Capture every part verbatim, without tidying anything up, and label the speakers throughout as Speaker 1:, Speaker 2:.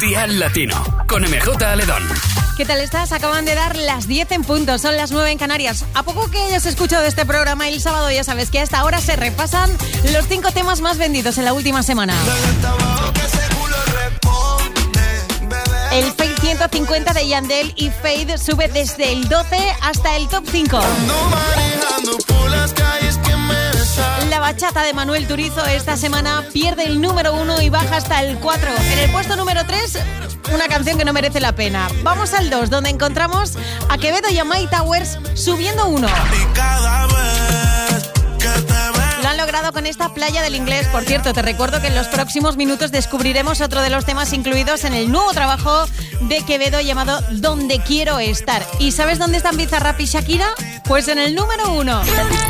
Speaker 1: Dial Latino, con M J Aledón.
Speaker 2: ¿Qué tal estás? Acaban de dar las diez en punto, son las nueve en Canarias. ¿A poco que hayas escuchado este programa el sábado? Ya sabes que a esta hora se repasan los cinco temas más vendidos en la última semana. El Fade ciento cincuenta de Yandel y Fade sube desde el doce hasta el top cinco. La bachata de Manuel Turizo esta semana pierde el número uno y baja hasta el cuatro. En el puesto número tres, una canción que no merece la pena. Vamos al dos, donde encontramos a Quevedo y a My Towers subiendo uno. Lo han logrado con esta Playa del Inglés. Por cierto, te recuerdo que en los próximos minutos descubriremos otro de los temas incluidos en el nuevo trabajo de Quevedo llamado Donde Quiero Estar. ¿Y sabes dónde están Bizarrap y Shakira? Pues en el número uno.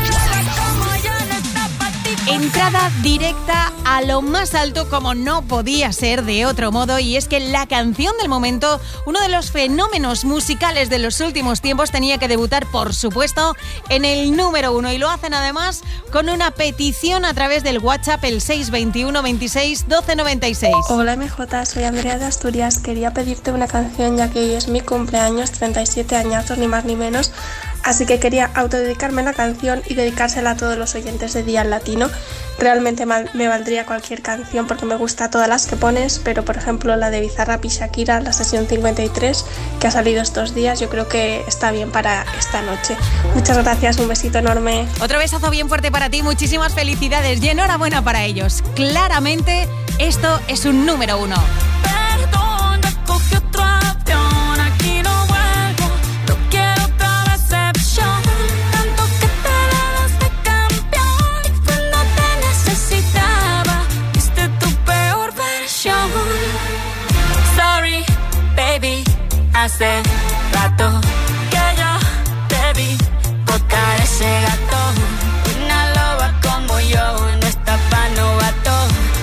Speaker 2: Entrada directa a lo más alto, como no podía ser de otro modo, y es que la canción del momento, uno de los fenómenos musicales de los últimos tiempos, tenía que debutar, por supuesto, en el número uno, y lo hacen además con una petición a través del WhatsApp, el seis veintiuno veintiséis doce noventa y seis.
Speaker 3: Hola M J, soy Andrea de Asturias. Quería pedirte una canción ya que hoy es mi cumpleaños, treinta y siete añazos, ni más ni menos. Así que quería autodedicarme la canción y dedicársela a todos los oyentes de Dial Latino. Realmente mal, me valdría cualquier canción porque me gusta todas las que pones, pero por ejemplo la de Bizarrap y Shakira, la sesión cincuenta y tres, que ha salido estos días, yo creo que está bien para esta noche. Muchas gracias, un besito enorme.
Speaker 2: Otro besazo bien fuerte para ti, muchísimas felicidades y enhorabuena para ellos. Claramente esto es un número uno.
Speaker 4: Perdón, ya cogí otro avión, aquí no vuelvo, no quiero otra decepción. Tanto que te das de campeón y cuando te necesitaba, viste tu peor versión. Sorry, baby, hace rato que yo te vi botar ese gato. Una loba como yo no está pa' novato.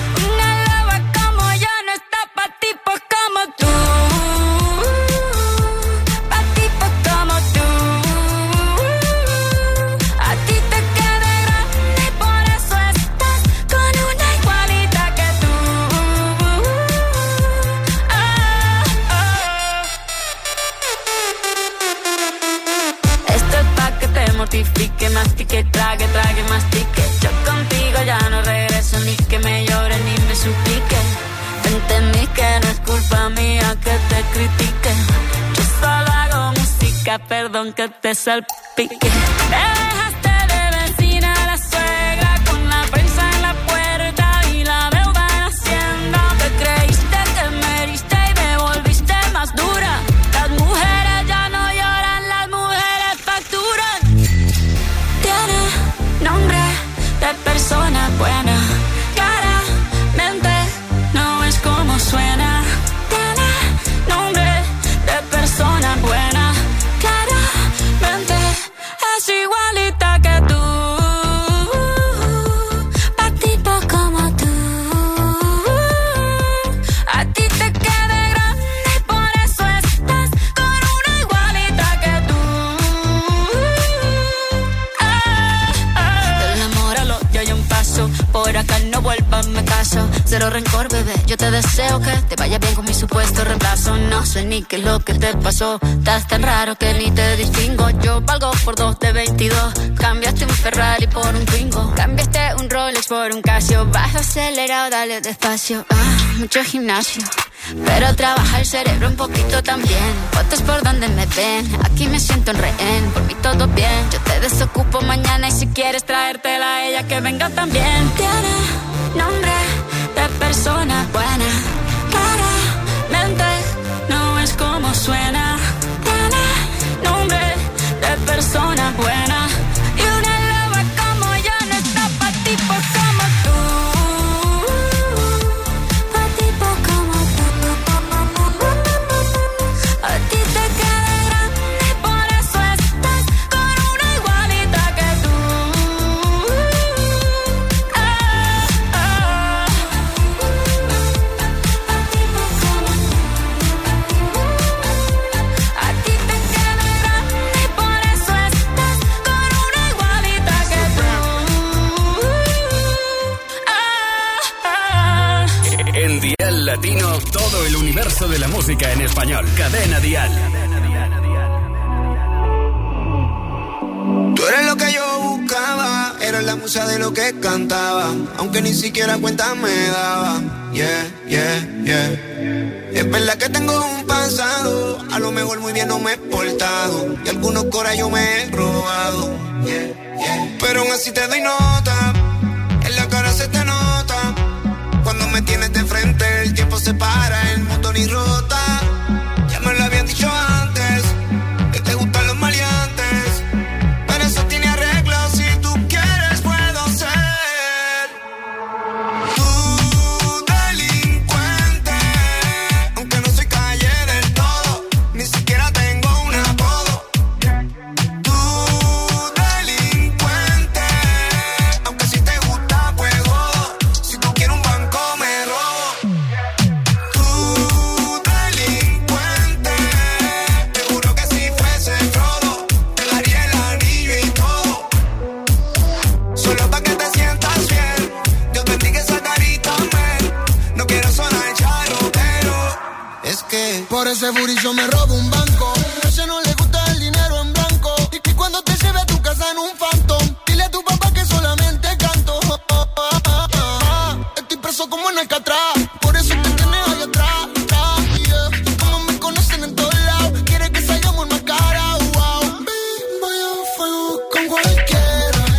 Speaker 4: Mortifique, mastique, trague, trague, mastique. Yo contigo ya no regreso, ni que me llore ni me suplique. Entendí que no es culpa mía que te critique. Yo solo hago música, perdón que te salpique. Te dejaste de vecina a la suegra con la prensa en la puerta y la deuda en Hacienda. Te creíste que me heriste y me volviste más dura. Las mujeres ya no lloran, las mujeres facturan. Nombre de persona buena, claramente no es como suena. Tiene nombre de persona buena, claramente es igualita que tú. Pa' tipo como tú, a ti te queda grande y por eso estás con una igualita que tú. Por acá no vuelvas, me caso. Cero rencor, bebé, yo te deseo que te vaya bien con mi supuesto reemplazo. No sé ni qué es lo que te pasó. Estás tan raro que ni te distingo. Yo valgo por dos de veintidós. Cambiaste un Ferrari por un Twingo. Cambiaste un Rolex por un Casio. Baja acelerado, dale despacio. Ah, mucho gimnasio, pero trabaja el cerebro un poquito también. Fotos por donde me ven, aquí me siento en rehén. Por mí todo bien, yo te desocupo mañana. Y si quieres traértela a ella, que venga también. Tiene nombre de persona buena, claramente no es como suena. Tiene nombre de persona buena, y una loba como yo no está pa' tipos como tú.
Speaker 1: Latino, todo el universo de la música en español. Cadena Dial.
Speaker 5: Tú eres lo que yo buscaba, eres la musa de lo que cantaba, aunque ni siquiera cuenta me daba. Yeah, yeah, yeah. Es verdad que tengo un pasado, a lo mejor muy bien no me he portado, y algunos coras yo me he robado. Yeah, yeah. Pero aún así te doy nota, en la cara se te nota, cuando me tienes de frente el tiempo se para, el mundo ni rota. Ya me lo habían dicho antes, que te gustan los maleantes. Eso tiene arreglo, si tú quieres puedo ser tu delincuente, aunque no soy calle del todo, ni siquiera tengo un apodo. Tu delincuente, aunque si te gusta pues jodo, si tú quieres un banco me robo. Tu delincuente, te juro que si fuese Frodo, te daría el anillo. Solo pa' que te sientas bien, Dios bendiga esa carita, man. No quiero sonar charro, pero es que
Speaker 6: por ese burillo me robo un banco. A ella no le gusta el dinero en blanco, y, y cuando te lleve a tu casa en un Phantom, dile a tu papá que solamente canto. Oh, oh, oh, oh, oh. Estoy preso como en Alcatraz, por eso te tienes ahí atrás. Ah, yeah. Y como me conocen en todos lados, quiere que salgamos en más cara. Wow. Vivo yo fuego con cualquiera.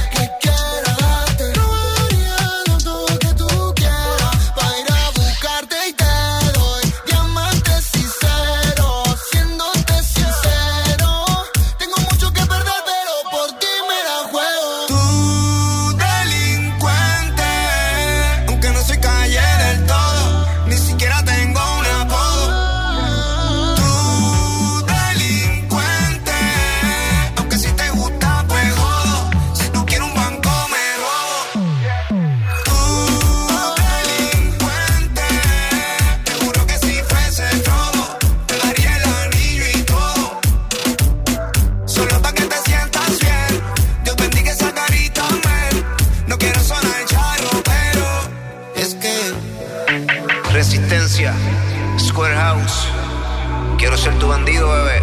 Speaker 5: Square House, quiero ser tu bandido, bebé.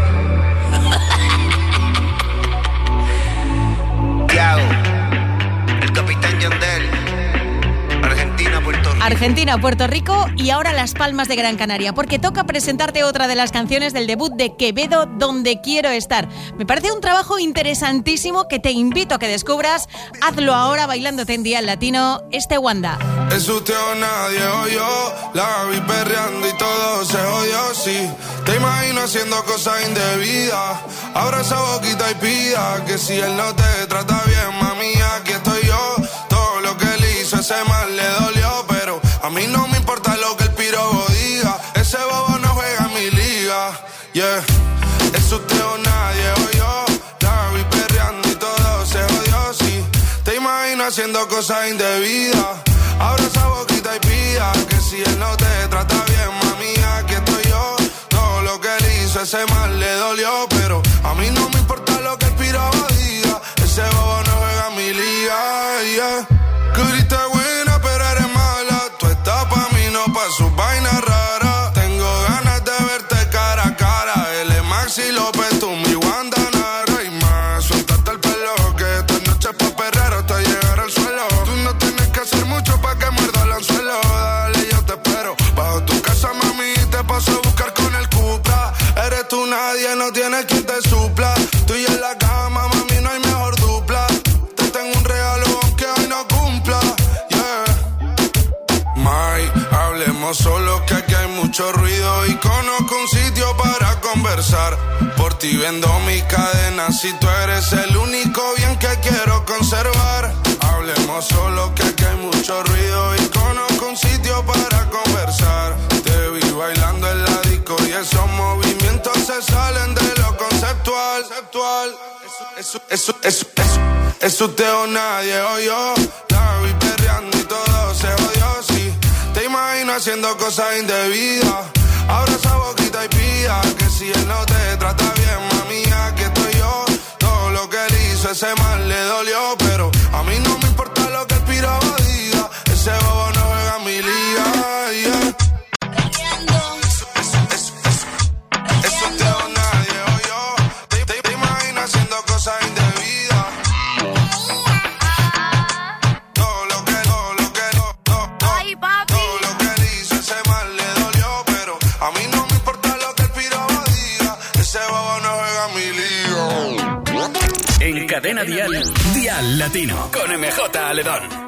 Speaker 5: Tiago, el capitán Yandel, Argentina, Puerto Rico.
Speaker 2: Argentina, Puerto Rico y ahora Las Palmas de Gran Canaria, porque toca presentarte otra de las canciones del debut de Quevedo, Donde Quiero Estar. Me parece un trabajo interesantísimo que te invito a que descubras. Hazlo ahora bailándote en Dial Latino, este Wanda.
Speaker 7: Es usted o nadie o yo, la vi perreando y todo se jodió, sí. Te imagino haciendo cosas indebidas, abra esa boquita y pida que si él no te trata bien, mami, aquí estoy yo. Todo lo que él hizo, ese mal le dolió, pero a mí no me importa lo que el pirobo diga, ese bobo no juega en mi liga, yeah. Es usted o nadie o yo, la vi perreando y todo se jodió, sí. Te imagino haciendo cosas indebidas, abra esa boquita y pida que si él no te trata bien, mami, aquí estoy yo. Todo lo que él hizo, ese mal le dolió, pero a mí no me importa lo que el pirobo diga, ese bobo no juega en mi liga, yeah. Curiste buena, pero eres mala, tú estás pa' mí, no pa' sus vainas raras. Tengo ganas de verte cara a cara, él es Maxi López, tú mi Wanda Nara y más. Suéltate el pelo, que esta noche es pa' perrer hasta llegar al suelo. Tú no tienes que hacer mucho pa' que muerda el anzuelo. Dale, yo te espero bajo tu casa, mami, te paso a buscar con el Cupra. Eres tú nadie, no tienes quien te supla. Tú y en la cama, mami, no hay mejor dupla. Te tengo un regalo aunque hoy no cumpla, yeah. May, hablemos solo que aquí hay mucho ruido y conozco un sitio para conversar. Por ti vendo mis cadenas, si tú eres el único bien que quiero conservar. Hablemos solo que aquí hay mucho ruido y conozco un sitio para conversar. Te vi bailando en la disco y esos movimientos se salen de lo conceptual. Eso, eso, eso, eso, es usted o nadie o yo. La vi perreando y todo se jodió, sí. Te imagino haciendo cosas indebidas, abra esa boquita y pida que si él no te trata bien, mami, aquí estoy yo. Todo lo que él hizo, ese mal le dolió, pero a mí no me importa lo que el pirobo diga, ese bobo no juega en mi liga, yeah.
Speaker 1: Dial Latino con M J Aledón.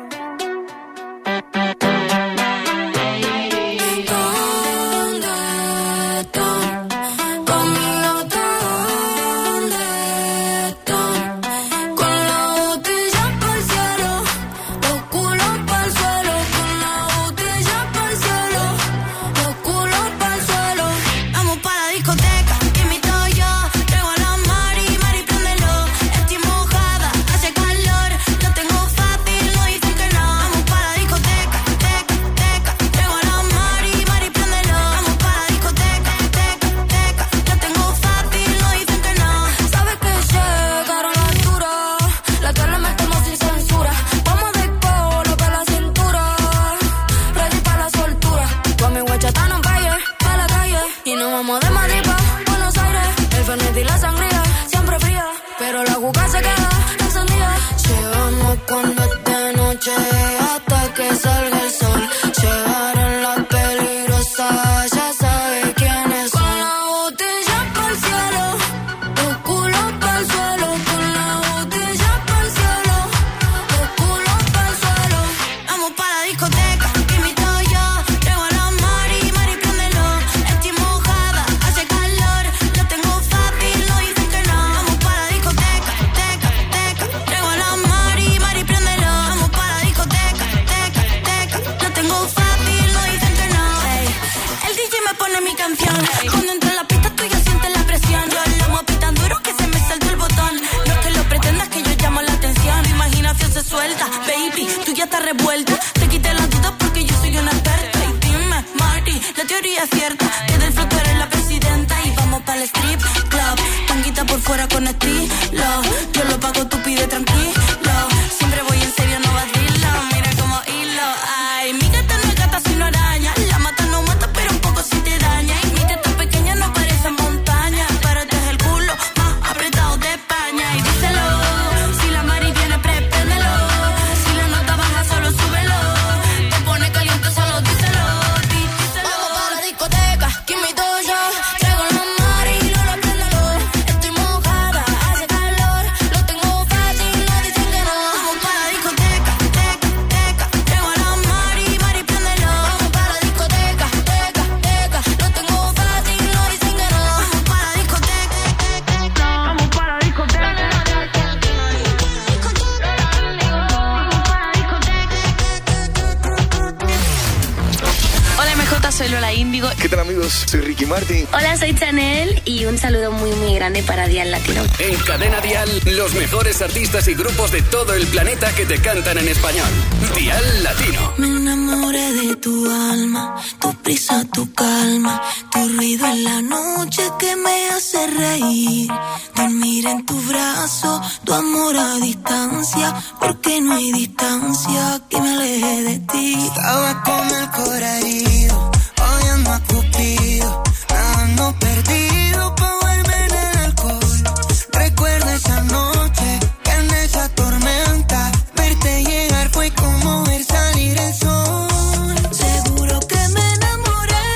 Speaker 8: ¿Qué tal, amigos? Soy Ricky Martin.
Speaker 9: Hola, soy Chanel y un saludo muy, muy grande para Dial Latino.
Speaker 1: En Cadena Dial, los mejores artistas y grupos de todo el planeta que te cantan en español. Dial Latino.
Speaker 10: Me enamoré de tu alma, tu prisa, tu calma, tu ruido en la noche que me hace reír. Dormir en tu brazo, tu amor a distancia, porque no hay distancia que me aleje de ti.
Speaker 6: Estaba con el corazón herido, odiando a Cupido, nadando perdido pa' volver en el alcohol. Recuerdo esa noche, que en esa tormenta, verte llegar fue como ver salir el sol.
Speaker 10: Seguro que me enamoré,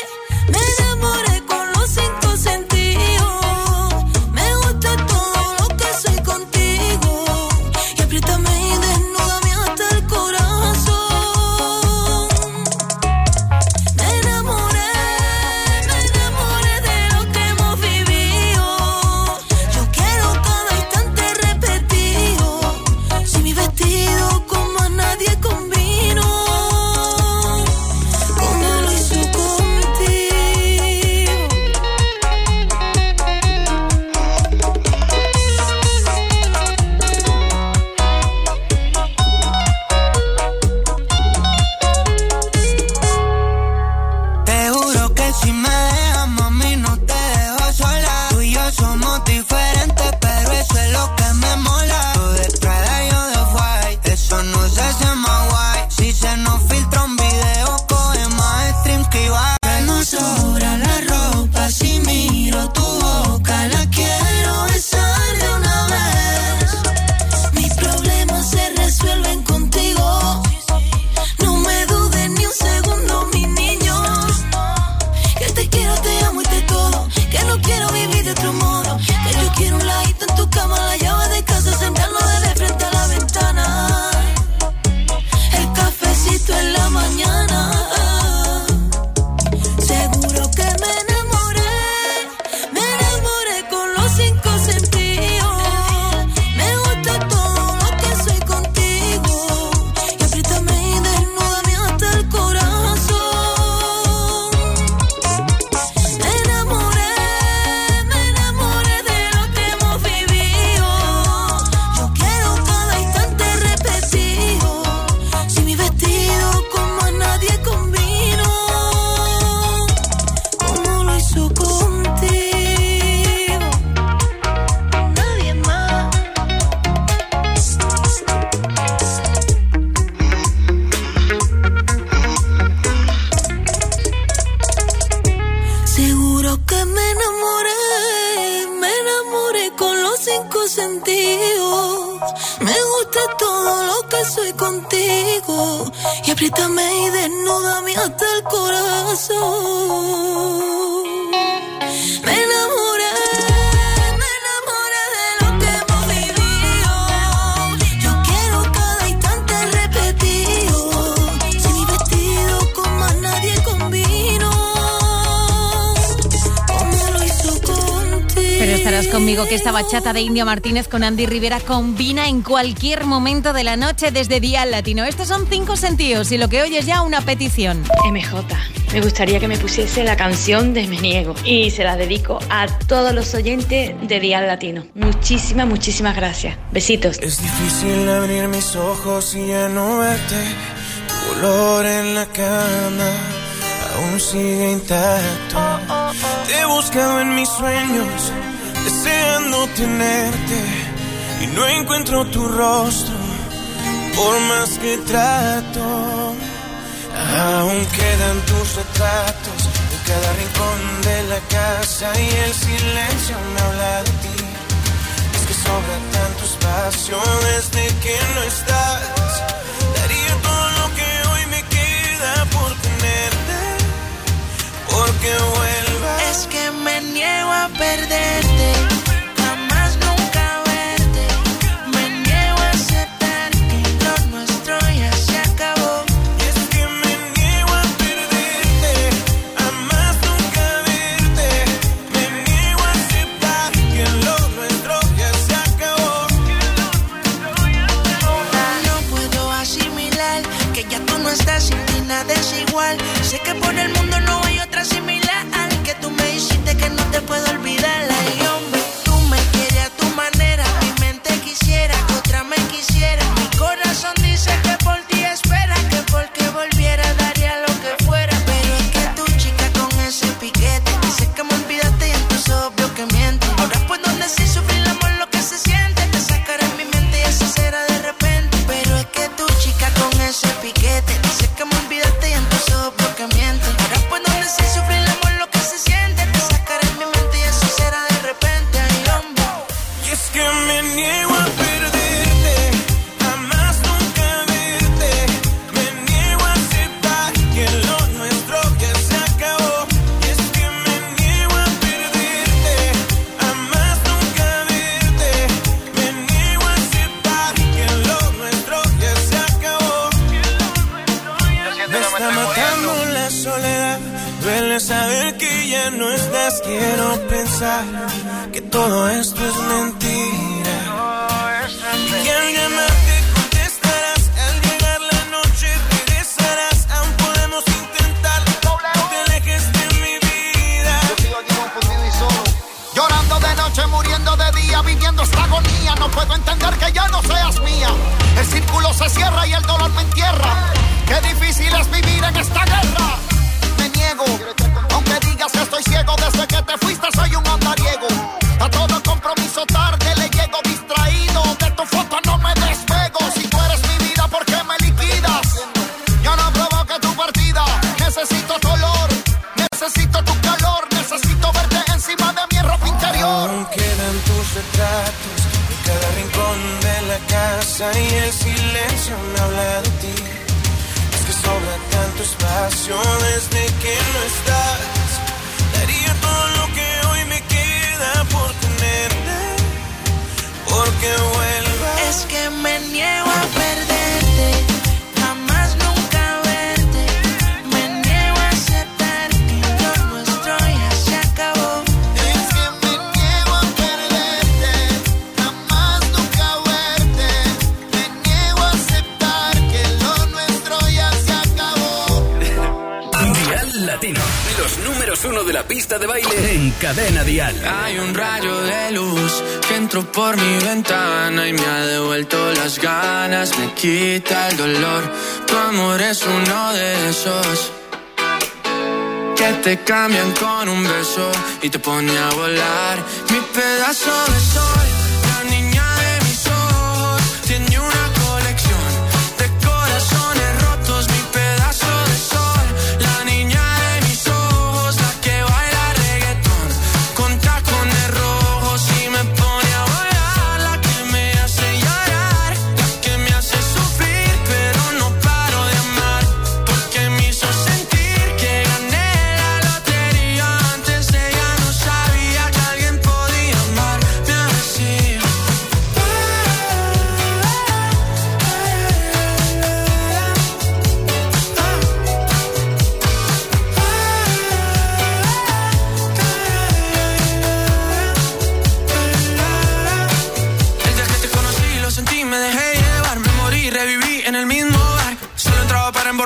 Speaker 10: me enamoré con los cinco sentidos. Me gusta todo lo que soy contigo, y apriétame y desnúdame hasta el corazón. Me enamoré, me enamoré de lo que hemos vivido. Yo quiero cada instante repetido, si mi vestido como a nadie combino, como lo hizo contigo.
Speaker 6: Te juro que si me dejas, mami, no te dejo sola. Tú y yo somos diferentes, pero eso es lo que me mola. Tú de Prada y yo de White, eso no se hace más guay. Si se nos filtra un video, coge más streams que iba. Que no sobra la ropa, si miro tu boca, la quiero besar de una vez.
Speaker 10: Mis problemas se resuelven contigo. No me dudes ni un segundo, mi niño, que te quiero, te cinco sentidos. Me gusta todo lo que soy contigo. Y apriétame y desnúdame hasta el corazón. Me enamoré.
Speaker 2: Estarás conmigo que esta bachata de India Martínez con Andy Rivera combina en cualquier momento de la noche desde Dial Latino. Estos son cinco sentidos y lo que oyes ya una petición.
Speaker 9: M J, me gustaría que me pusiese la canción de Me Niego y se la dedico a todos los oyentes de Dial Latino. Muchísimas, muchísimas gracias. Besitos.
Speaker 11: Es difícil abrir mis ojos y ya no verte. Tu olor en la cama aún sigue intacto. Te he buscado en mis sueños, deseando tenerte, y no encuentro tu rostro, por más que trato. Aún quedan tus retratos en cada rincón de la casa, y el silencio me habla de ti. Es que sobra tanto espacio desde que no estás. Daría todo lo que hoy me queda por tenerte, porque vuelvas.
Speaker 10: Es que me niego a perderte, jamás nunca verte. Me niego a aceptar que lo nuestro ya se acabó.
Speaker 11: Es que me niego a perderte, jamás nunca verte. Me niego a aceptar que lo nuestro ya se acabó.
Speaker 10: No puedo asimilar que ya tú no estás, sin ti nada es igual. Sé que por el mundo no hay otra similar. Que tú me hiciste que no te puedo olvidar. Ay, hombre, tú me quieres a tu manera. Mi mente quisiera que otra me quisiera. Mi corazón dice que por ti espera, que porque volviera daría lo que fuera. Pero es que tu chica con ese piquete dice que me olvidaste y en tus ojos veo que miente. Ahora puedo decir sufrir el amor lo que se siente. Te sacaré en mi mente y así será de repente. Pero es que tu chica con ese piquete dice que me olvidaste y en tus ojos veo que miente. Ahora puedo decir sufrir el amor lo que se siente. Te sacaré en mi mente y eso será de repente. Ay, hombre.
Speaker 11: Y es que me niego a perderte, jamás nunca verte. Me niego a aceptar que lo nuestro ya se acabó. Y es que me niego a perderte, jamás nunca verte. Me niego a aceptar que lo nuestro ya se acabó. Me está matando la soledad. Duele saber que ya no estás. Quiero pensar que todo esto es mentira. Y al llamarte contestarás. Al llegar la noche regresarás. Aún podemos intentarlo. No te alejes de mi vida.
Speaker 6: Yo sigo aquí confundido y solo, llorando de noche, muriendo de día, viviendo esta agonía. No puedo entender que ya no seas mía. El círculo se cierra y el dolor me entierra. Qué difícil es vivir en esta guerra. Me niego, aunque digas que estoy ciego. Desde que te fuiste soy un andariego. A todo compromiso tarde le llego, distraído. De tu foto no me despego. Si tú eres mi vida, ¿por qué me liquidas? Yo no provoqué tu partida. Necesito tu olor, necesito tu calor. Necesito verte encima de mi ropa interior.
Speaker 11: Aún quedan tus retratos en cada rincón de la casa, y el silencio me habla de ti. Es que sobra tanto espacio desde que no estás. Daría todo lo que hoy me queda por tenerte, porque vuelvas.
Speaker 10: Es que me niego a perderte, jamás nunca verte. Me niego a aceptar que lo nuestro ya se acabó.
Speaker 6: Es que me niego a perderte, jamás nunca verte. Me niego a aceptar que lo nuestro ya se acabó.
Speaker 1: Dial Latino, los números uno de la pista de baile en Cadena Dial.
Speaker 12: Hay un rayo de luz que entró por mi ventana y me ha devuelto las ganas, me quita el dolor. Tu amor es uno de esos que te cambian con un beso y te pone a volar. Mi pedazo de sol, la niña de mis ojos, tiene una colección de corazones rotos. Mi pedazo de sol, la niña de mis ojos, la que baila reggaetón con tacones rojos y me pone a volar.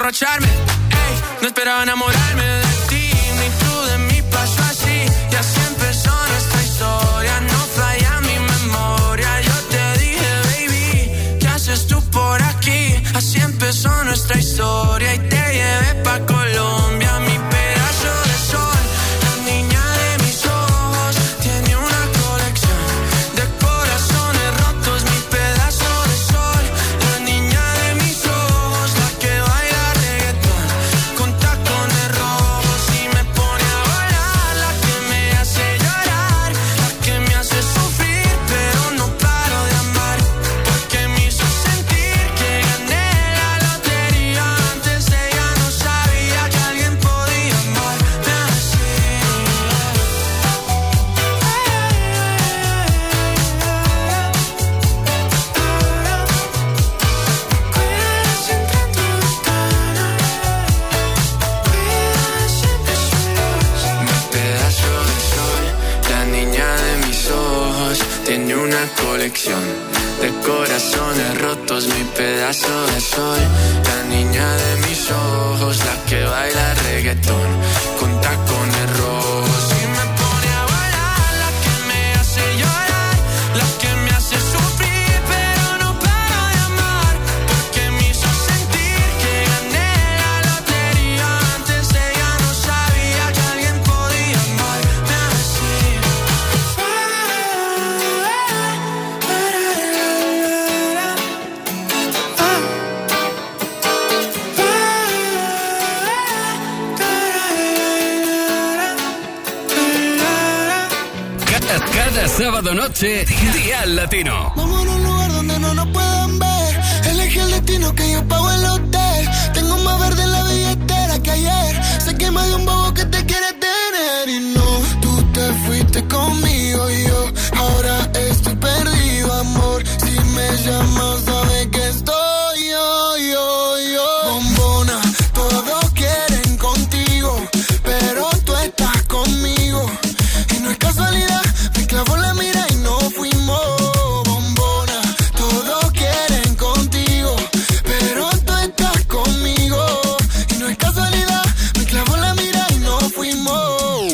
Speaker 12: emborracharme. Ey, no esperaba enamorarme de ti, ni tú de mí pasó así. Y así empezó nuestra historia, no falla mi memoria. Yo te dije, baby, ¿qué haces tú por aquí? Así empezó nuestra historia y te llevé pa' Colombia, mi pedazo de sol. La niña de mis ojos tiene una colección de corazones rotos, mi pedazo de sol. La niña de mis ojos, la que baila reggaetón con tacones rojos y me pone a volar, la que me hace llorar, la que me hace sufrir, pero no paro de amar, porque me hizo sentir que gané la lotería. Antes ella no sabía que alguien podía amarme así. Mi pedazo de sol, la niña de mis ojos, tiene una colección de corazones rotos, mi pedazo de sol. La niña de mis ojos, la que baila reggaetón con tacones rojos y me pone a bailar, la que me hace llorar, la que me hace sufrir, pero no paro de amar, porque me hizo sentir que gané la lotería. Antes ella no sabía que alguien podía amarme así.
Speaker 1: Cada, cada sábado noche, Dial Latino.
Speaker 6: Vamos a un lugar donde no nos puedan ver. Elegí el destino que yo pago el hotel. Tengo más verde en la billetera que ayer. Sé que más de un bobo que te quiere tener. Y no, tú te fuiste conmigo y yo ahora estoy perdido, amor. Si me llamas, sabes que estoy yo, yo, yo. Bombona, todos quieren contigo, pero tú estás conmigo. Y no es casualidad, me clavó la mira y no fuimos. Bombona, todos quieren contigo, pero tú estás conmigo. Y no es casualidad, me clavó la mira y no fuimos.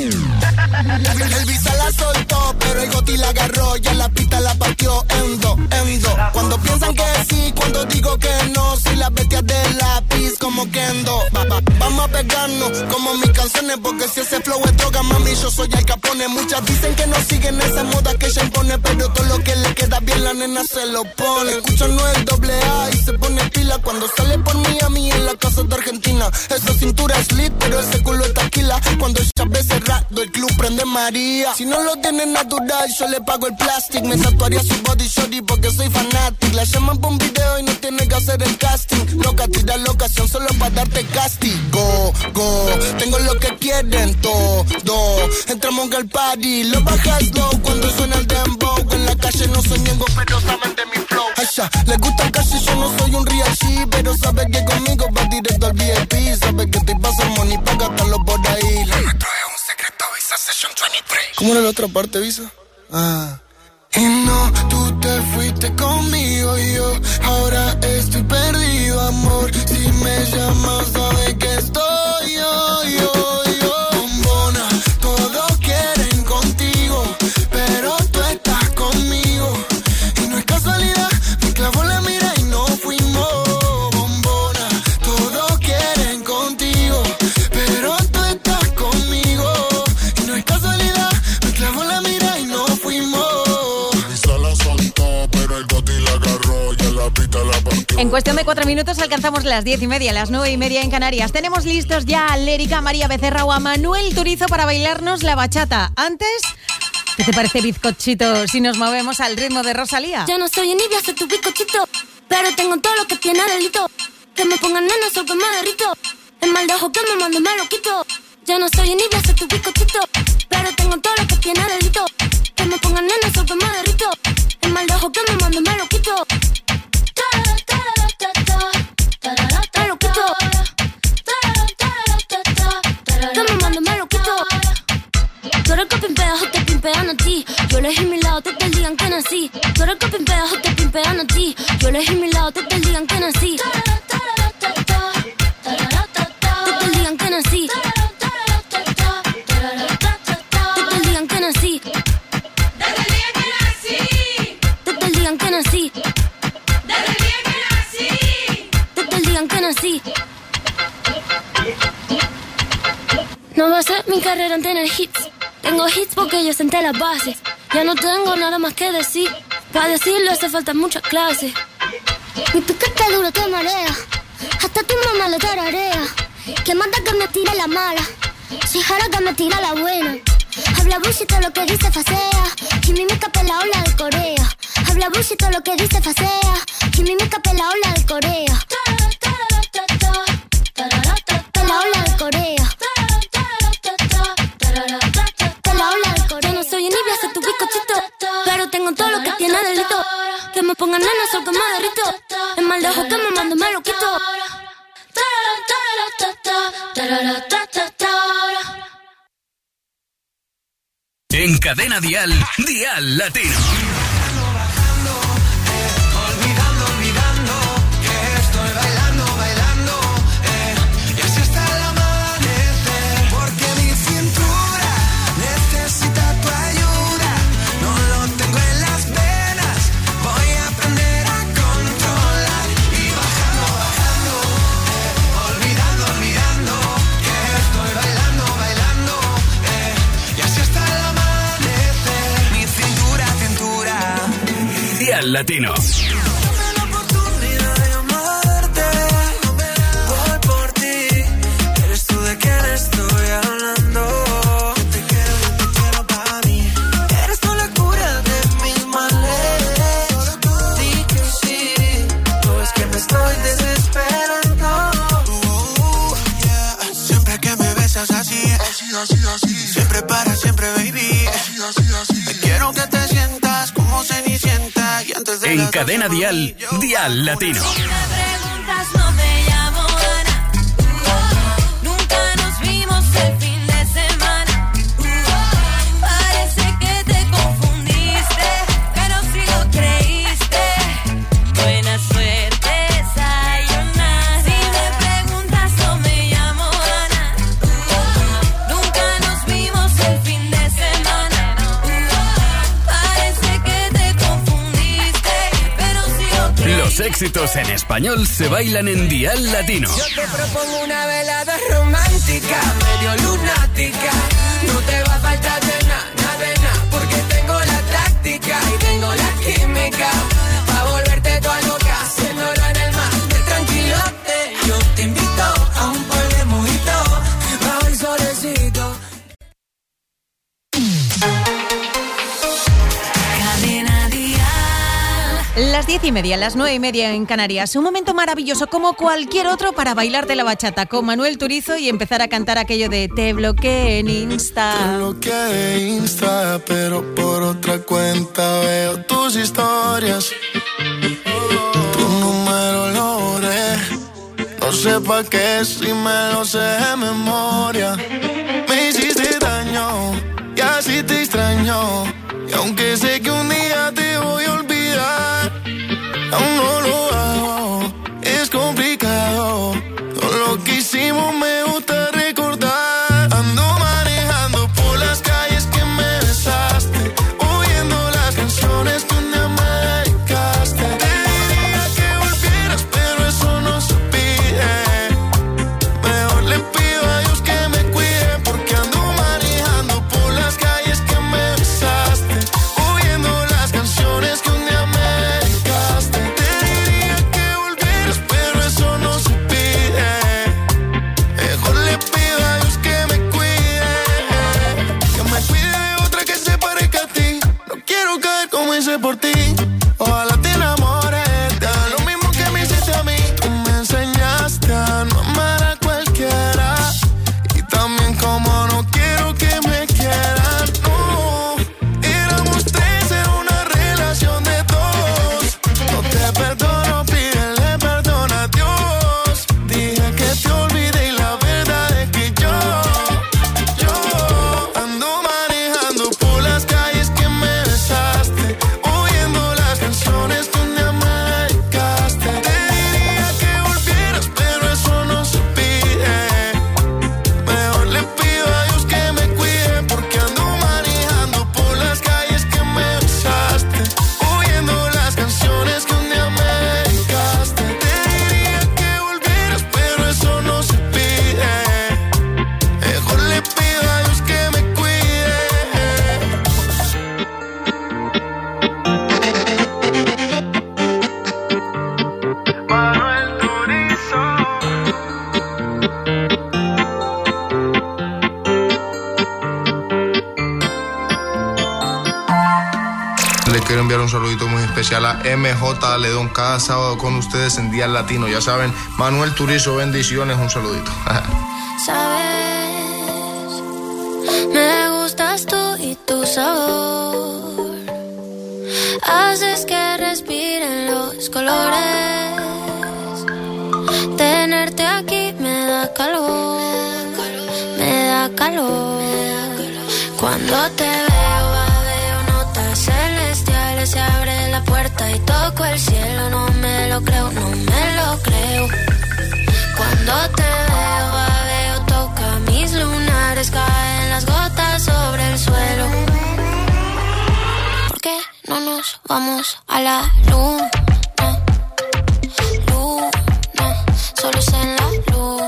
Speaker 6: El visa la soltó, pero el goti la agarró. Ya la pista la partió en dos, en dos. Cuando piensan que sí, cuando digo que no. Soy la bestia del lápiz como Kendo. Va, va, vamos a pegarnos como mis canciones, porque si ese flow es droga, mami, yo soy el Capone. Muchas dicen que no siguen esa moda que ella impone, pero todo lo que le queda bien la nena se lo pone. Escuchan no el doble A y se pone pila cuando sale por Miami en la casa de Argentina. Esa cintura es lit, pero ese culo es taquila. Cuando ella ve cerrado, el club prende María. Si no lo tiene natural, yo le pago el plastic. Me tatuaría su body shorty porque soy fanatic. La llaman por un video y no tiene que hacer el casting. Loca, tira la ocasión solo para darte castigo. Go, tengo lo que quieren todo. Entramos al party, lo bajas low cuando suena el dembow. En la calle no soy ñengo, pero saben de mi flow. Ay, ya, les gusta el cash y yo no soy un real G, pero sabe que conmigo va directo al V I P. Sabe que te pasa money pa' gastarlo por ahí. Lo nuestro es un secreto, Visa Session veintitrés. ¿Cómo era la otra parte, Visa? Ah. Y no, tú te fuiste conmigo y yo ahora estoy perdido, amor. Si me llamas, sabes que estoy yo, yo, yo. Bombona, todos quieren contigo, pero tú estás conmigo. Y no es casualidad, me clavó la mira y no fuimos. Bombona, todos quieren contigo, pero tú estás conmigo. Y no es casualidad, me clavó la mira y no fuimos.
Speaker 2: En cuestión de cuatro minutos alcanzamos las diez y media, las nueve y media en Canarias. Tenemos listos ya a Lérica, María Becerra o a Manuel Turizo para bailarnos la bachata. Antes, ¿qué te parece, bizcochito, si nos movemos al ritmo de Rosalía?
Speaker 13: Yo no soy envidia, soy tu bizcochito, pero tengo todo lo que tiene delito. Que me pongan nena, soy que me derrito. El mal de ojo que me mando me lo quito. Yo no soy envidia, soy tu bizcochito, pero tengo todo lo que tiene delito. Que me pongan nena, soy que me derrito. El mal de ojo que me mando me lo quito. Me lo quito. Que me mando me lo quito. Tú eres que pimpeas o te pimpean a ti. Yo elegí mi lado desde el día en que nací. Tú eres que pimpeas o te pimpean a ti. Yo elegí mi lado desde el día en que nací. No va a ser mi carrera en tener hits. Tengo hits porque yo senté las bases. Ya no tengo nada más que decir. Para decirlo hace falta mucha clase. Mi piquete duro te marea. Hasta tu mamá lo tararea. Que manda que me tire la mala. Si jara que me tira la buena. Habla bullshit todo lo que dice facea. Quimimica pela ola de Corea. Habla bullshit todo lo que dice facea. Quimimica pela ola de Corea. Pela ola de Corea. Pela ola de Corea. Yo no soy envidia, soy tu bizcochito. Pero tengo todo lo que tiene delito. Que me pongan nena, sol que me derrito. Es mal de ojo que me mando, me lo quito.
Speaker 1: En Cadena Dial, Dial Latino.
Speaker 11: Olvidando, olvidando, que estoy bailando, bailando, eh, y así hasta el amanecer. Porque mi cintura necesita tu ayuda. No lo tengo en las venas, voy a aprender a controlar. Y bajando, bajando, eh, olvidando, olvidando, que estoy bailando, bailando, eh, y así hasta el amanecer. Mi cintura, cintura.
Speaker 1: Dial Latino.
Speaker 11: Voy por ti, eres tú de quien estoy hablando. Yo te quiero, yo te quiero para mí. Eres tú la cura de mis males. Di que sí, no es que me estoy desesperando. Uh, yeah. Siempre que me besas así, así, así, así. Siempre para siempre, baby. Así, así, así. Te quiero que te sientas como Cenicienta y antes de
Speaker 1: En
Speaker 11: las
Speaker 1: Cadena
Speaker 11: doce
Speaker 1: Dial, Dial Latino.
Speaker 10: Si me preguntas, no me llamo Ana. Nunca nos vimos el fin de semana. Parece que te confundiste, pero si lo creíste. Buena suerte, sayonara. Si me preguntas, no me llamo Ana. Nunca nos vimos el fin de semana. Parece que te confundiste, pero si lo creíste.
Speaker 1: Los éxitos en español se bailan en Dial Latino.
Speaker 11: Yo te propongo una velada romántica, medio lunática. No te va a faltar de nada, nada de nada, porque tengo la táctica y tengo la química pa' volverte toda loca, haciéndolo en el mar de tranquilote. Yo te invito a un par de mojitos bajo el solecito.
Speaker 10: Cadena Dial.
Speaker 2: Las diez y media, las nueve y media en Canarias. Un momento maravilloso como cualquier otro para bailarte la bachata con Manuel Turizo y empezar a cantar aquello de Te bloqueé en Insta.
Speaker 6: Te bloqueé en Insta, pero por otra cuenta veo tus historias. Tu número lo borré. No sé pa' qué si me lo sé de memoria. Me hiciste daño y así te extraño. Y aunque sé que un día te voy a olvidar, aún no lo hago, es complicado. Todo lo que hicimos me gusta recordar. Ando manejando por las calles que me besaste, oyendo las canciones que un día me dedicaste. Te diría que volvieras, pero eso no se pide. Mejor le pido a Dios que me cuide
Speaker 14: enviar un saludito muy especial a M J Ledón, cada sábado con ustedes en Día Latino. Ya saben, Manuel Turizo, bendiciones, un saludito.
Speaker 13: Sabes, me gustas tú y tu sabor. Haces que respiren los colores. Tenerte aquí me da calor, me da calor. Cuando te veo, veo notas celestiales. Se abre la puerta y toco el cielo. No me lo creo, no me lo creo. Cuando te veo, veo, toca mis lunares. Caen las gotas sobre el suelo. ¿Por qué no nos vamos a la luna? Luna, solos en la luna.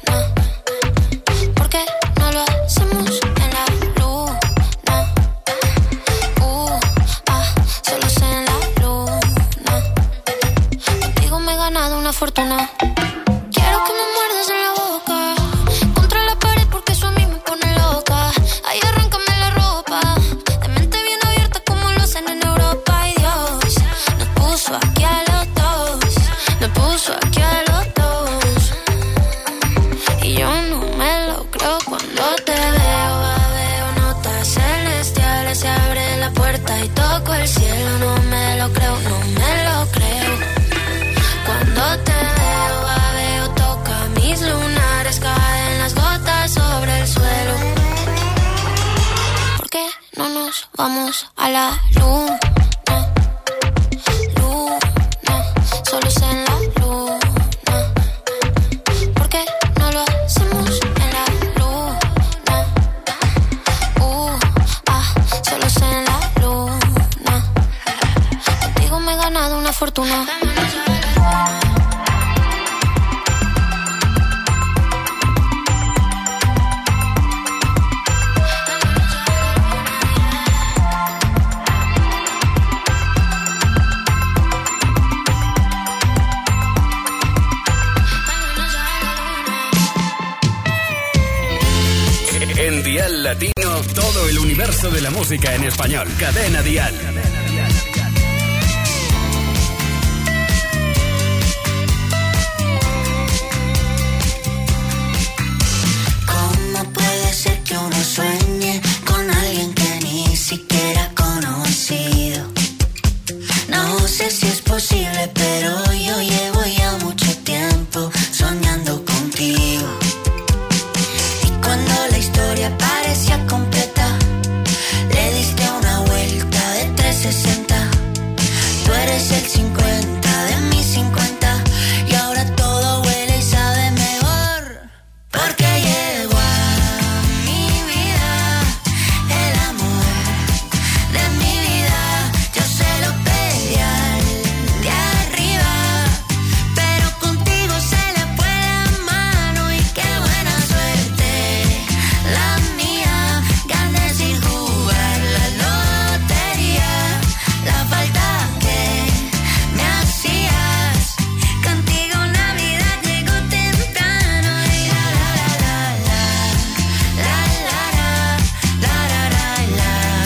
Speaker 13: ¿Por qué no lo hacemos en la luna? Uh, ah, solos en la luna. Contigo me he ganado una fortuna. Quiero que me muerdas en la boca, contra la pared porque eso a mí me pone loca. Ay, arráncame la ropa, de mente bien abierta como lo hacen en Europa. Y Dios nos puso aquí a los dos, nos puso aquí a los dos. Y yo no me lo creo cuando te veo, veo notas celestiales. Se abre la puerta y toco el cielo. No me lo creo, no me lo creo. Cuando te veo, veo, toca mis lunares. Caen las gotas sobre el suelo. ¿Por qué no nos vamos a la luna? Luna, solos en la luna. ¿Por qué no lo hacemos en la luna? Uh, ah, solos en la luna. Contigo me he ganado una fortuna.
Speaker 1: En Dial Latino, todo el universo de la música en español. Cadena Dial.
Speaker 10: ¿Cómo puede ser que uno sueñe con alguien que ni siquiera ha conocido? No sé si es posible, pero yo llevo ya mucho tiempo soñando contigo. Cuando la historia parecía completa, le diste una vuelta de trescientos sesenta. Tú eres el cincuenta de mis cincuenta y ahora todo huele y sabe mejor. Porque llegó a mi vida el amor de mi vida. Yo se lo pedí al de arriba, pero contigo se le fue la mano y qué buena suerte la mía. Gané sin jugar la lotería, la falta que me hacías. Contigo Navidad llegó temprano y la la la la la la la la la la la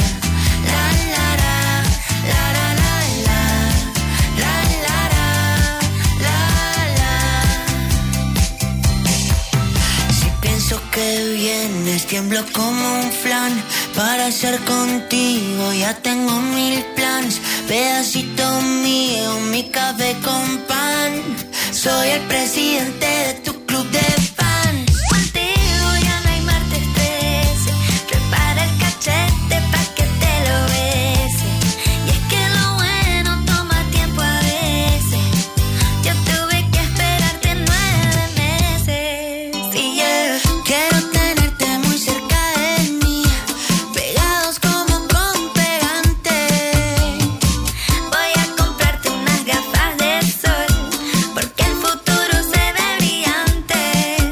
Speaker 10: la la la. Si pienso que vienes, tiemblo como un flan. Para estar contigo ya tengo mil planes. Pedacito mío, mi café con pan. Soy el presidente de tu club de fans. Contigo ya no hay martes trece. Prepara el cachete pa' que te lo bese. Y es que lo bueno toma tiempo a veces. Yo tuve que esperarte nueve meses. Y yo quiero tenerte muy cerca de mí, pegados como con pegante. Voy a comprarte unas gafas de sol, porque el futuro se ve brillante.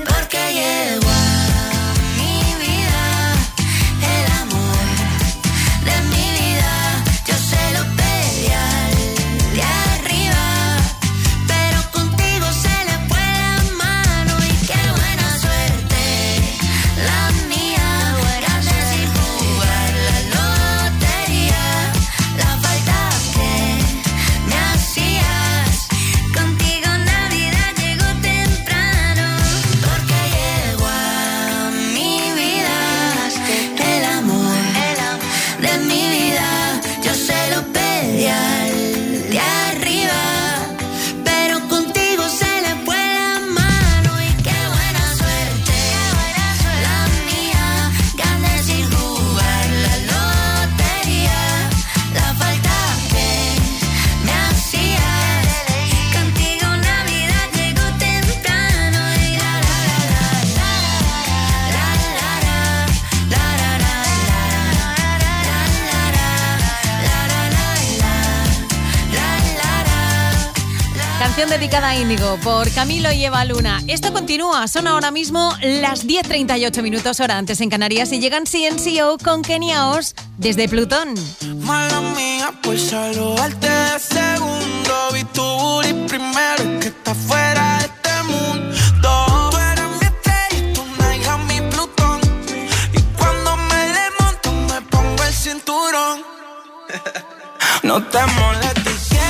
Speaker 2: canción dedicada a Índigo por Camilo y Eva Luna. Esto continúa, son ahora mismo las diez treinta y ocho minutos hora antes en Canarias y llegan C N C O con Kenia Os desde Plutón.
Speaker 11: Mala mía, pues saludarte de segundo. Vi tu booty primero, que está fuera de este mundo. Tú eres mi estrella y tú me dejas mi Plutón. Y cuando me le monto me pongo el cinturón. No te molestes.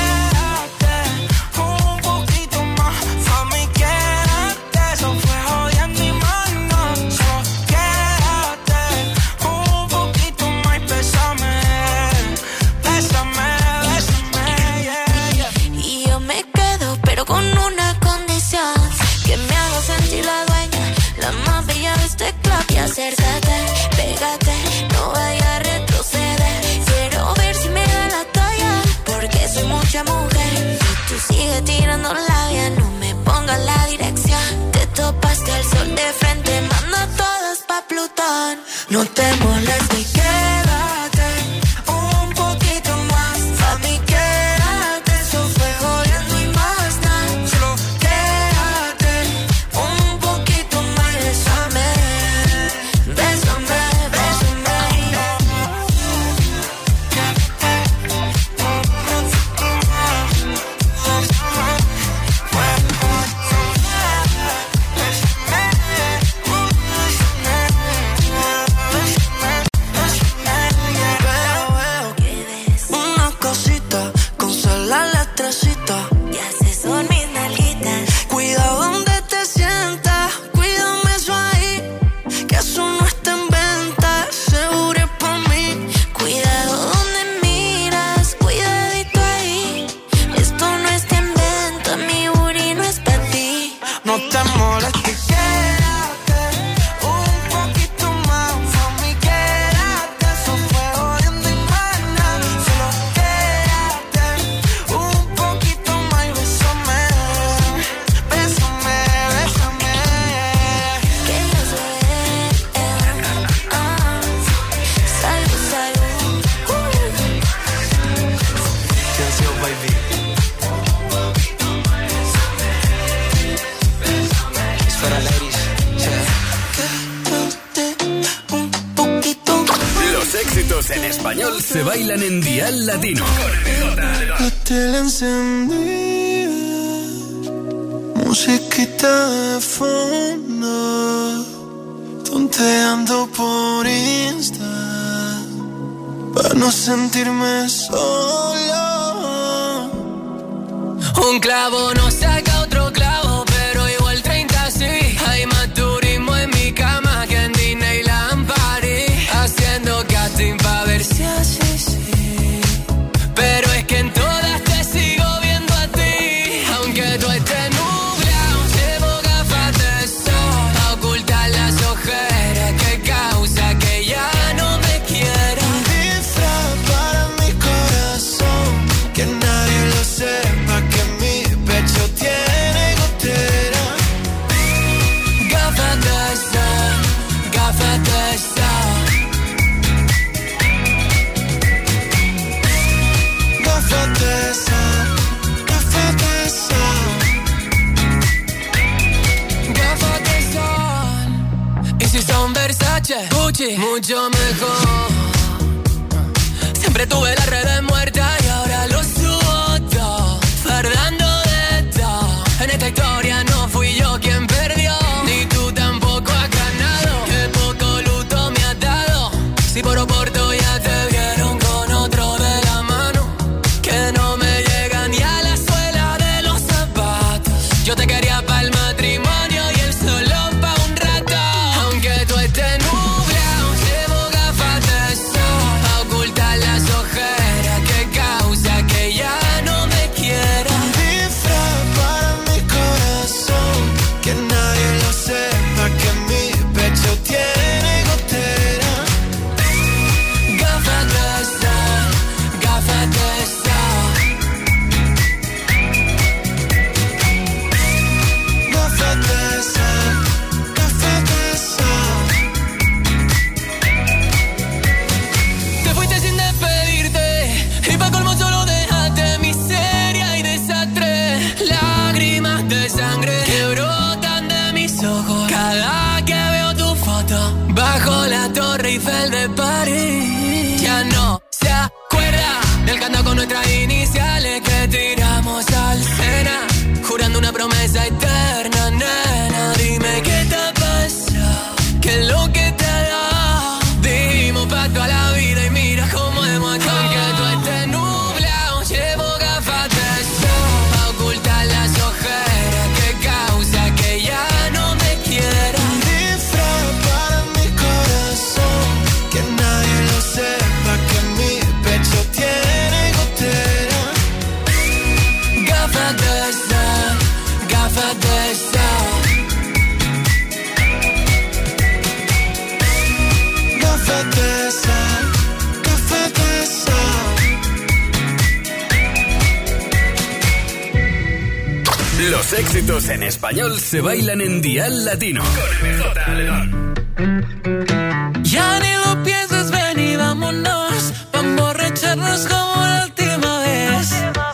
Speaker 10: Acércate, pégate, no vaya a retroceder. Quiero ver si me da la talla, porque soy mucha mujer. Y tú sigues tirando labia, no me pongas la dirección. Te topaste al sol de frente, manda todas pa' Plutón. No te molestes, quédate un poquito más. A mí quédate, eso fue jodiendo y más nada. Solo quédate un poquito más, bésame.
Speaker 1: En español se bailan en Dial Latino.
Speaker 11: La tele encendida, musiquita de fondo, tonteando por Insta, para no sentirme solo.
Speaker 12: Un clavo no saca otro clavo, pero igual treinta sí. Hay más turismo en mi cama que en Disneyland París, haciendo casting pa' ver si así sí. Pero es que en todas te sigo viendo a ti. Aunque tú estés nublado, llevo gafas de sol a ocultar las ojeras que causa que ya no me quiera.
Speaker 11: Un disfraz para mi corazón, que nadie lo sepa, que mi pecho tiene gotera.
Speaker 12: Gafas de sol, gafas de sol.
Speaker 11: Gafas de sol, gafas de sol.
Speaker 12: Gafas de sol. Y si son Versace, Gucci, mucho mejor. Siempre tuve las redes muertas y ahora lo subo todo, fardando de todo. En esta historia no fui yo quien perdió, ni tú tampoco has ganado. Qué poco luto me has dado. Si por oporto ya te vieron con otro de la mano, que no me llega ni a la suela de los zapatos. Yo te quería pa'l matrimonio y él solo pa' un rato. Aunque tú estés nublado, llevo gafas de sol a ocultar las ojeras que causan Eiffel de París. Ya no se acuerda del canto con nuestras iniciales que tiramos al Sena, jurando una promesa eterna, nena. Dime qué te ha pasado, qué es lo que te ha dado. Dimos pacto a la vida y mira cómo hemos actuado. Aunque tú estés nublado, llevo gafas de sol pa' ocultar las ojeras que causa que ya no me quiera.
Speaker 11: Un disfraz para mi corazón, que nadie lo sepa, que mi pecho tiene gotera.
Speaker 12: Gafas de sol, gafas de sol.
Speaker 11: Gafas de sol, gafas de sol.
Speaker 1: Los éxitos en español se bailan en Dial Latino. Con M J León.
Speaker 12: Ya ni lo pienses, ven y vámonos, pa' emborracharnos como la última vez.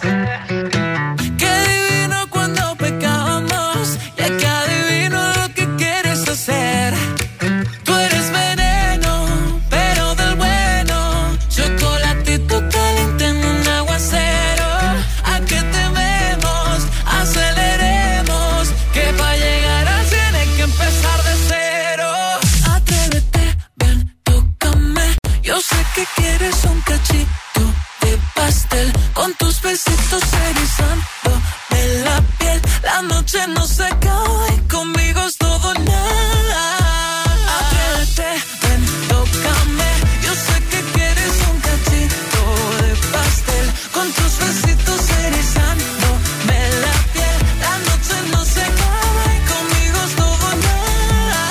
Speaker 12: Qué divino cuando pecábamos, ya que adivino lo que quieres hacer. Tú eres veneno, pero del bueno, chocolatito caliente en un aguacero. ¿A qué tememos? Aceleremos, que pa' llegar al cien hay que empezar de cero. Atrévete, ven, tócame. Yo sé que quieres un cachito de pastel, con tus besitos erizándome la piel. La noche no se acaba y conmigo es todo nada. Atrévete, ven, tócame. Yo sé que quieres un cachito de pastel, con tus besitos erizándome la piel. La noche no se acaba y conmigo es todo nada.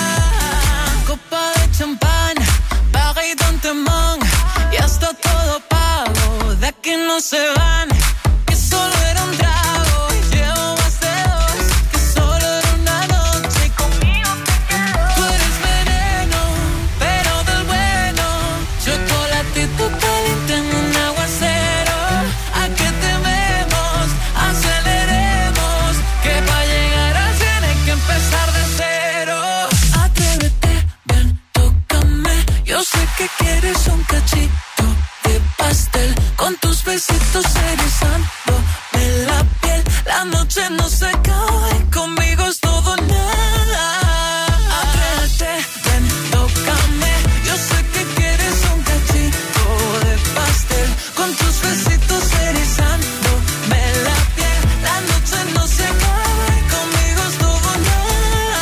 Speaker 12: Copa de champán, Paris Dantemán, y hasta todo pago, de aquí no se van. Que solo era un trago, llevo más de dos, que solo era una noche y conmigo te quedo. Tú eres veneno, pero del bueno, chocolatito caliente en un aguacero. ¿A qué tememos? Aceleremos, que pa' llegar al cien hay que empezar de cero. Atrévete, ven, tócame. Yo sé que quieres un cachito de pastel, con tus besitos erizándome la piel. La noche no se acaba y conmigo es todo nada. Atrévete, ven, tócame. Yo sé que quieres un cachito de pastel, con tus besitos erizándome la piel. La noche no se acaba y conmigo es todo nada.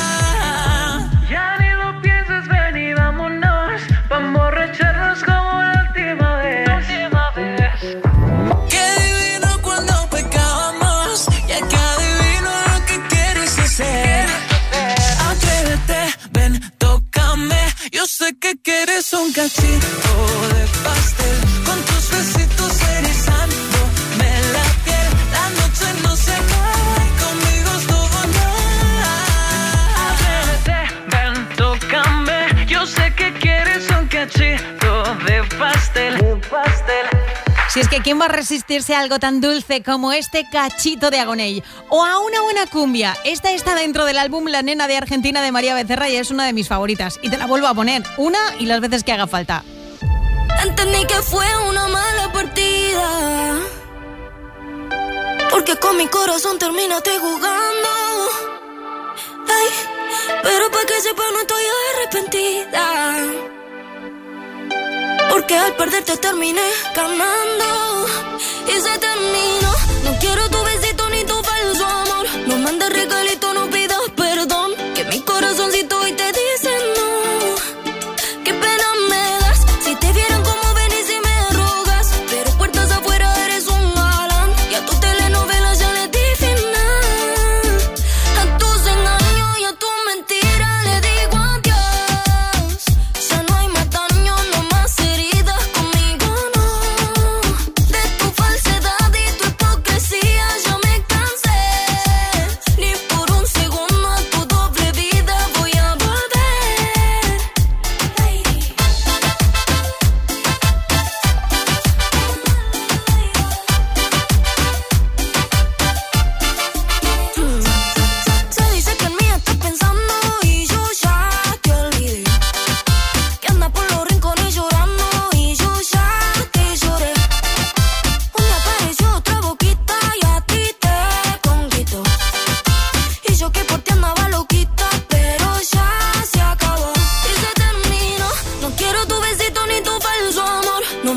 Speaker 12: Ya ni lo pienses, ven y vámonos, pa' emborracharnos como la última vez. Qué divino cuando pecábamos, ya que adivino lo que quieres hacer. Atrévete, ven, tócame. Yo sé que quieres un cachito de pastel, con tus besitos erizándome la piel. La noche no se acaba y conmigo es todo nada. Atrévete, ven, tócame. Yo sé que quieres un cachito de pastel, de pastel.
Speaker 2: Si es que ¿quién va a resistirse a algo tan dulce como este cachito de Agoney? O a una buena cumbia. Esta está dentro del álbum La Nena de Argentina de María Becerra y es una de mis favoritas. Y te la vuelvo a poner una y las veces que haga falta.
Speaker 13: Entendí que fue una mala partida, porque con mi corazón terminaste jugando. Ay, pero para que sepa no estoy arrepentida, porque al perderte terminé ganando. Y se terminó. No quiero tu besito ni tu falso amor. No mandes regalito, no pidas perdón, que mi corazoncito hoy te dice no. Qué pena me das si te vieran como venís y me rogas, pero puertas afuera eres un galán, y a tu telenovela ya le di final. A tus engaños y a tus mentiras le digo adiós. Ya no hay más daño, no más heridas, conmigo no. De tu falsedad y tu hipocresía ya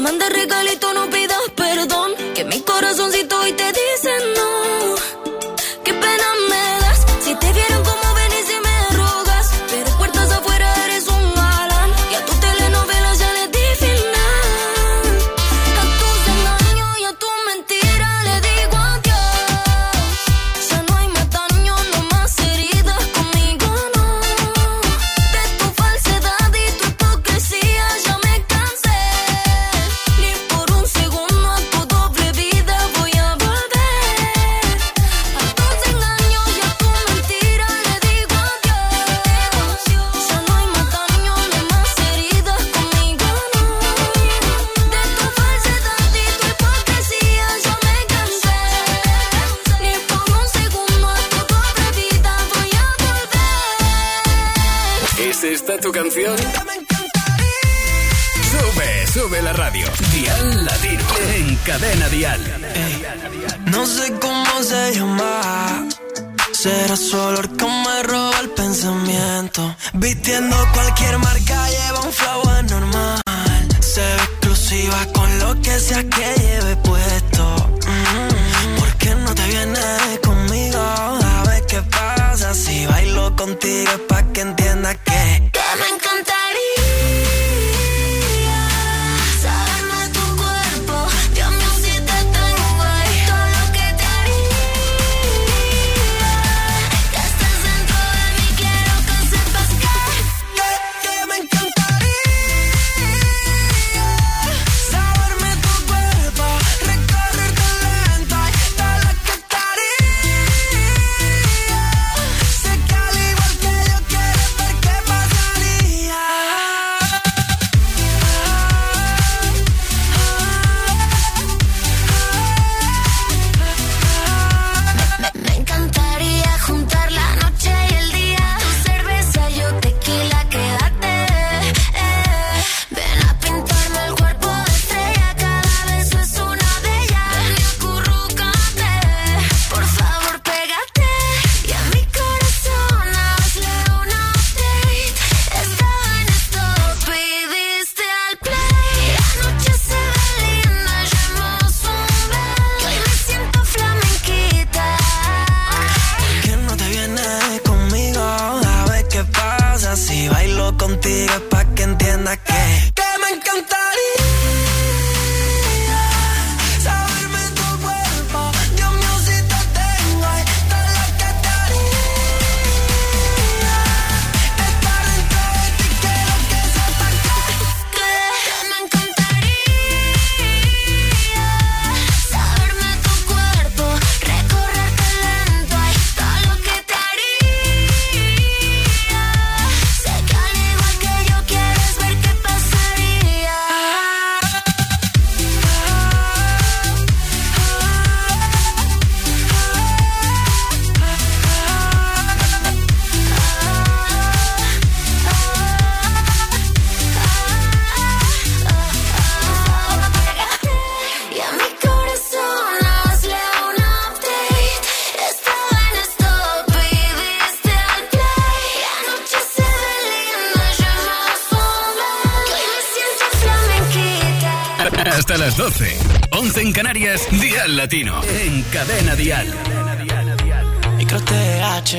Speaker 13: mandé regalito, no pidas perdón. Que mi corazoncito hoy te dice no. Qué pena me das si te vieron como venís y me rogas. Pero puertas afuera eres un galán. Y a tu telenovela ya le di final. A tus engaños y a tu mentira le digo adiós. Ya no hay más daño, no más heridas conmigo, no. De tu falsedad y tu hipocresía ya me cansé. Ni por un segundo a tu doble vida voy a volver. A tus engaños y a tu mentira le digo adiós. Ya no hay más daño, no más heridas conmigo, no. De tu falsedad y tu hipocresía ya me cansé. Ni por un segundo a tu doble vida voy a volver.
Speaker 1: ¿Es esta tu canción? Sube, sube la radio. Dial Latino en Cadena Dial.
Speaker 15: No sé cómo se llama. Será su olor que me roba el pensamiento. Vistiendo cualquier marca, lleva un flow anormal. Se ve exclusiva con lo que sea que lleve puesto. Mm, ¿por qué no te vienes conmigo? A ver qué pasa si bailo contigo, es pa' que entiendas que
Speaker 13: Que me encantaría saberme tu cuerpo. Dios mío, si te tengo ahí, todo lo que te haría. Que estés dentro de mí, quiero que sepas que
Speaker 15: Que, que me encantaría saberme tu cuerpo, recorrerte lento y todo lo que te haría. Sé que al igual que yo quieres ver qué pasaría.
Speaker 13: Me, me encantaría juntar la noche y el día. Tu cerveza, yo tequila, quédate. Eh. Ven a pintarme el cuerpo de estrella. Cada beso es una de ellas. Ven y acurrúcate. Por favor, pégate. Y a mi corazón hazle una update. Estaba en stop, pidiste al play. La noche se ve linda, llamos un bell. Que hoy me siento flamenquita.
Speaker 15: Que no te vienes conmigo, a ver qué pasa si bailo contigo, es pa' que entiendas que Que me encantaría saberme tu cuerpo. Dios mío, si te tengo ahí, todo lo que te haría. Estar dentro de ti, quiero que sepas que
Speaker 13: Que me encantaría saberme tu cuerpo, recorrerte lento, ay, todo lo que te haría. Sé que al igual que yo quieres ver qué pasaría. Y a mi corazón hazle una update. Estaba en stop, pidiste al play. Anoche se ve linda, llamos un bell. Que hoy me siento flamenquita.
Speaker 1: Hasta las doce. once en Canarias. Dial Latino en Cadena Dial.
Speaker 15: Micro T H,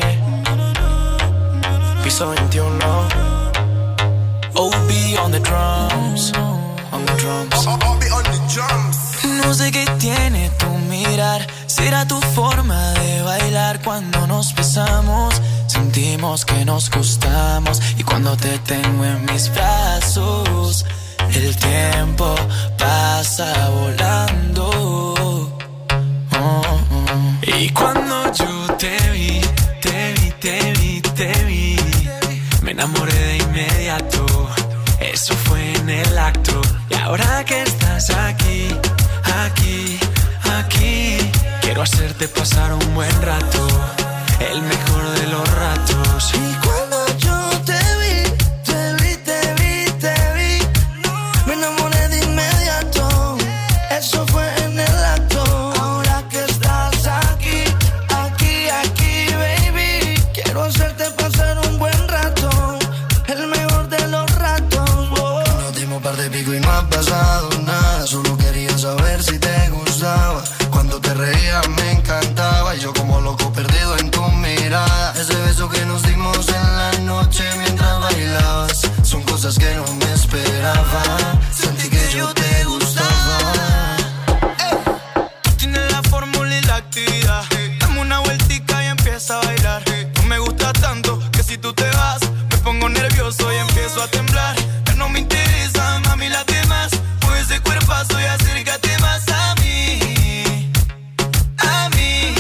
Speaker 15: piso veintiuno. O B on the drums, on the drums. No sé qué tiene tu mirar, será tu forma de bailar. Cuando nos besamos, sentimos que nos gustamos. Y cuando te tengo en mis brazos, el tiempo pasa volando. Oh, oh. Y cuando yo te vi, te vi, te vi, te vi, me enamoré de inmediato. Eso fue en el acto. Y ahora que estás aquí, aquí, aquí, quiero hacerte pasar un buen rato, el mejor de los ratos. Y cuando yo te vi, te vi, te vi, te vi, me enamoré de inmediato. Eso fue en el acto. Ahora que estás aquí, aquí, aquí, baby, quiero hacerte pasar un buen rato, el mejor de los ratos. Oh. Nos dimos par de pico y no ha pasado nada.
Speaker 6: nada, solo quería saber si te gustaba. Cuando te reías me encantaba y yo como loco perdido en tu mirada. Ese beso que nos dimos en la noche mientras bailabas, son cosas que no me esperaba. Sentí que yo te gustaba.
Speaker 11: Tú tienes la fórmula y la actividad. Dame una vueltica y empieza a bailar. No me gusta tanto que si tú te vas me pongo nervioso y empiezo a temblar. Ya no me interesa, mami, las demás. Mueve ese cuerpazo y acércate más a mí, a mí.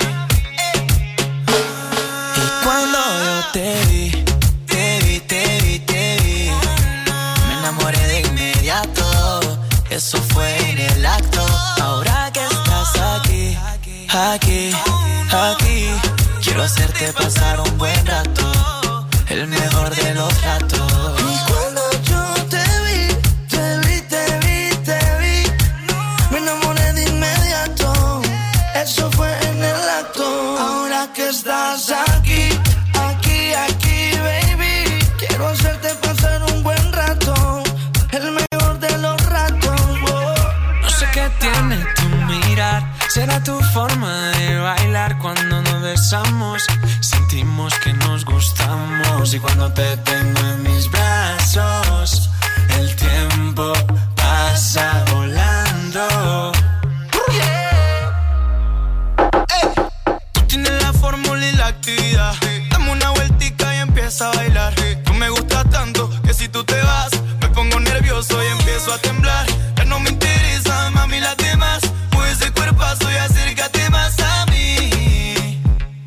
Speaker 15: Y cuando yo te vi, te vi, te vi, te vi, me enamoré de inmediato. Eso fue en el acto. Ahora que estás aquí, aquí, aquí, quiero hacerte pasar un buen rato, el mejor de los ratos.
Speaker 6: Y cuando yo te vi, te vi, te vi, te vi, me enamoré de inmediato. Eso fue en el acto. Ahora que estás aquí, aquí, aquí, baby, quiero hacerte pasar un buen rato, el mejor de los ratos. Oh.
Speaker 15: No sé qué tiene tu mirar, será tu forma de bailar. Cuando nos besamos sentimos que nos gustamos, y cuando te tengo en mis brazos el tiempo pasa volando.
Speaker 11: Tú tienes la fórmula y la actividad. Dame una vueltica y empieza a bailar. No me gusta tanto que si tú te vas me pongo nervioso y empiezo a temblar. Ya no me interesa, mami, las demás. Mueve ese cuerpazo y acércate más a mí,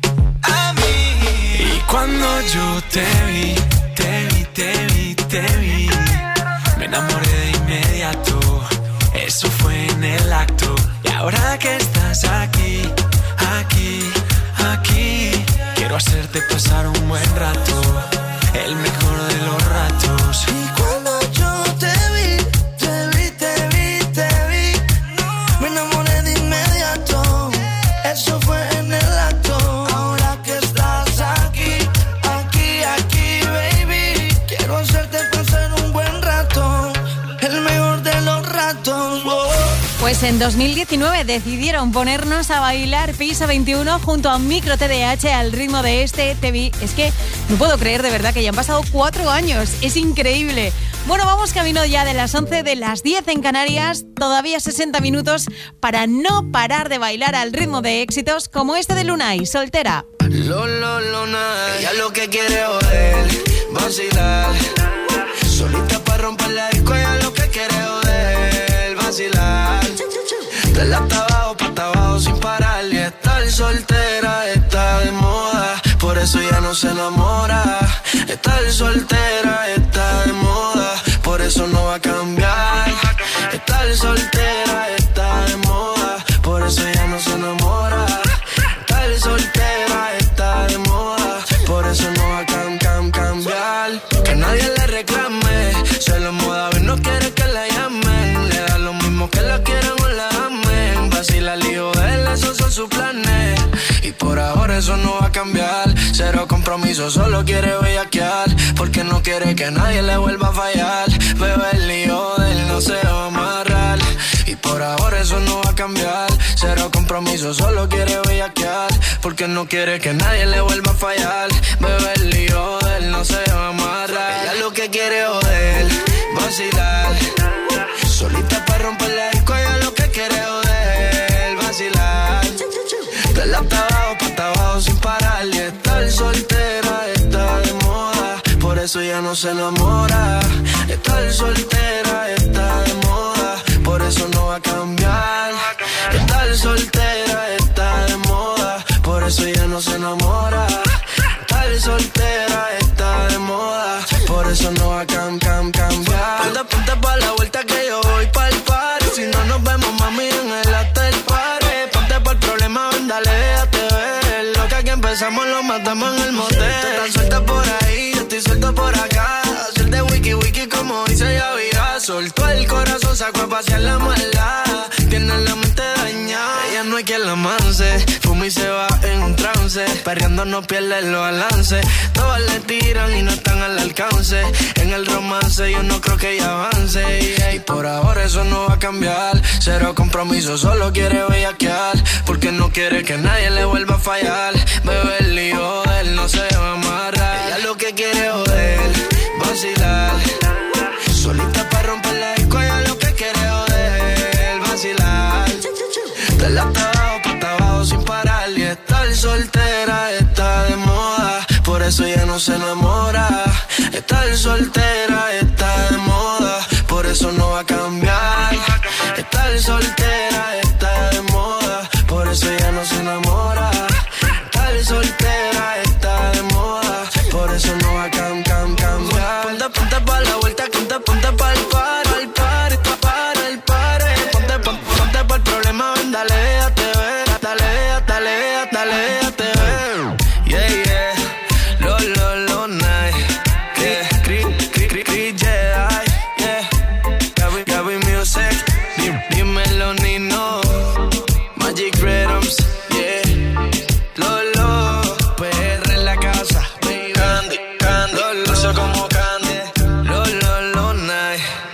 Speaker 11: a mí.
Speaker 15: Y cuando yo te vi, te vi, te vi, te vi, me enamoré de inmediato. Eso fue en el acto. Y ahora que estás aquí, aquí, aquí, quiero hacerte pasar un buen rato, el mejor de los ratos.
Speaker 6: Y cuando yo te vi, te vi, te vi, te vi, me enamoré de inmediato. Eso fue en el acto. Ahora que estás aquí, aquí, aquí, baby, quiero hacerte pasar un buen rato, el mejor de los ratos. Oh.
Speaker 2: Pues en dos mil diecinueve decidieron ponernos a bailar Piso veintiuno junto a Micro T D H al ritmo de este Te Vi. Es que no puedo creer de verdad que ya han pasado cuatro años. Es increíble. Bueno, vamos camino ya de las once, de las diez en Canarias. Todavía sesenta minutos para no parar de bailar al ritmo de éxitos como este de Lunay, Soltera.
Speaker 5: Lo, lo, Lunay. Ella lo que quiere joder, vacilar. Solita para romper la disco, ella lo que quiere joder, vacilar. De la hasta abajo, pa' hasta abajo sin parar. Y estar soltera está de moda, por eso ya no se enamora. Estar soltera está de moda, por eso no va a cambiar. Estar soltera está de moda, por eso ya no se enamora. Estar soltera está de moda, por eso no va a cam, cam, cambiar. Que nadie le reclame, se lo moda, ver, no quiere que la llamen. Le da lo mismo que la quieran o la amen. Vacila el hijo de él, esos son sus planes. Y por ahora eso no va a cambiar. Cero compromiso, solo quiere bellaquear, porque no quiere que nadie le vuelva a fallar. Bebé, el lío de él no se va a amarrar. Y por ahora eso no va a cambiar. Cero compromiso, solo quiere bellaquear, porque no quiere que nadie le vuelva a fallar. Bebé, el lío de él no se va a amarrar. Ella lo que quiere joder, vacilar. Solita para romper la disco, ella lo que quiere joder, vacilar. De la hasta abajo, pa' hasta abajo sin parar. Y estar soltera está de moda, por eso ya no se enamora. Estar soltera está de moda, por eso no va a cambiar. Estar soltera está de moda, por eso ya no se enamora. Estar soltera está de moda, por eso no va a cam, cam, cambiar. Ponte, ponte pa' la vuelta que yo voy pa'l party. Si no nos vemos, mami, en el after party. Ponte por el problema, ven, dale, déjate ver. Lo que aquí empezamos lo matamos en el motel. Tú estás suelta por ahí, yo estoy suelto por acá. Hacer de wiki wiki como dice Yavira. Soltó el corazón, sacó a pasear la maldad. Tiene la mente dañada, ella no hay quien la manse. Fuma y se va en un trance, perreando no pierde el balance. Todas le tiran y no están al alcance. En el romance yo no creo que ella avance. Y por
Speaker 12: Por ahora eso no va a cambiar. Cero compromiso, solo quiere bellaquear. Porque no quiere que nadie le vuelva a fallar. Bebe el lío, él no se va a amarrar. Ella lo que quiere es joder, vacilar. Solita para romper la disco, ella lo que quiere es joder, vacilar. De la abajo pa' abajo sin parar. Y estar soltera está de moda, por eso ella no se enamora. Estar soltera está